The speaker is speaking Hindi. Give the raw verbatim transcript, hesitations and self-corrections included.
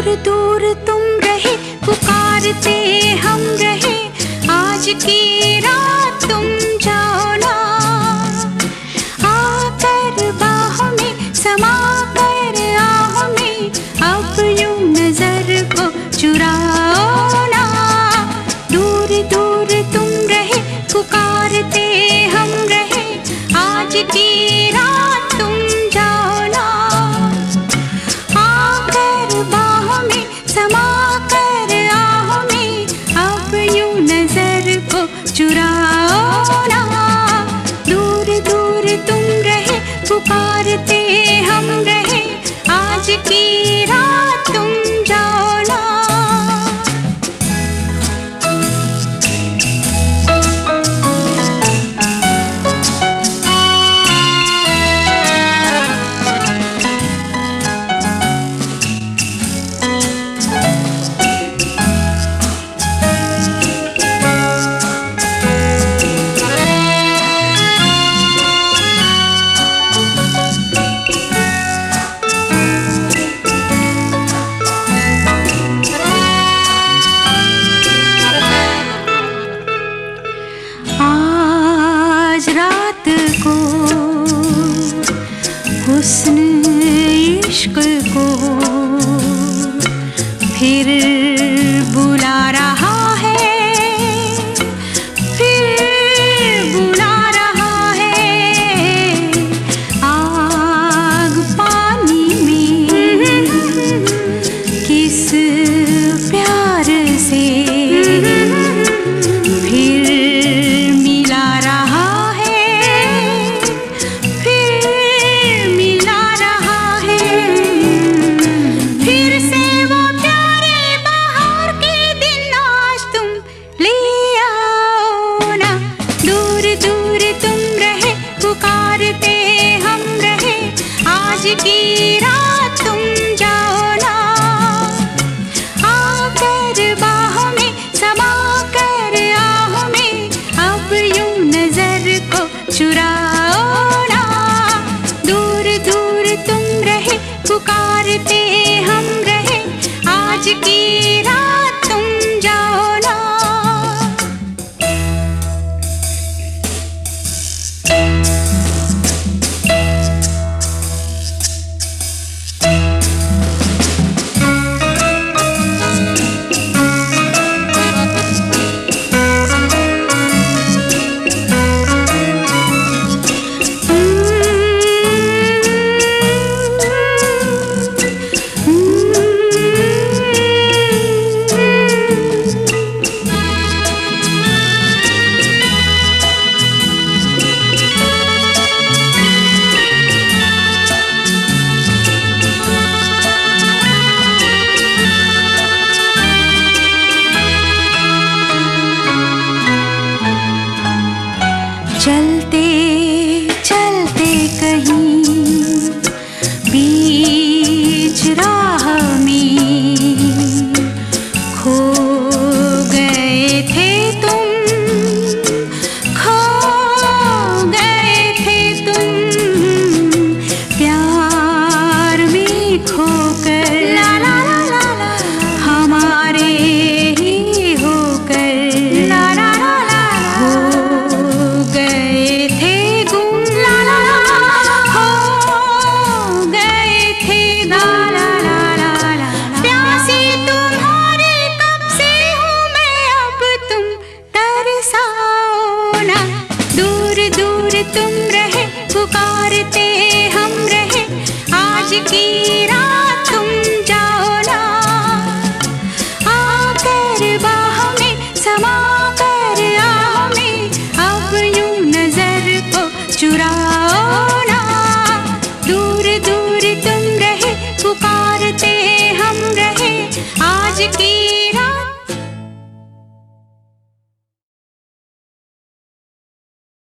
दूर दूर तुम रहे, पुकारते हम रहे, आज की रात तुम जाओ ना। आकर बाहों में समा कर आहों में, अब यूं नजर को चुराओ ना। दूर दूर तुम रहे, पुकारते हम रहे, आज की रात तुम जाओ ना। आकर बाहों में समा कर आहों में, अब यूं नजर को चुराओ ना। दूर दूर तुम रहे, पुकारते हम रहे, आज की रात तुम जाओ ना। हुस्न इश्क को फिर बुला रहा है, फिर बुला रहा है। आग पानी में किस प्यार से फिर मिला रहा है, की रात तुम जाओ ना। आकर बाहों में समा कर आहों में, अब यूं नजर को चुराओ ना। दूर दूर तुम रहे, पुकारते हम रहे, आज की रात तुम जाओ ना। चलते चलते कहीं बीच राह में खो गए थे तुम, खो गए थे तुम। प्यार में खोकर ला ला ला ला ला, हमारे ही होकर ला ला ला ला, हो गए थे गुम, ला ला ला, हो गए थे गुम, ला ला ला ला। प्यासी तुम्हारे कब से हूँ मैं, अब तुम तरसाओ ना। दूर दूर तुम रहे, पुकारते हम रहे, आज की रात तुम जाओ ना। आकर बाहों में समा कर आहों में, अब यूं नजर को चुराओ ना। दूर दूर तुम रहे, पुकारते हम रहे, आज की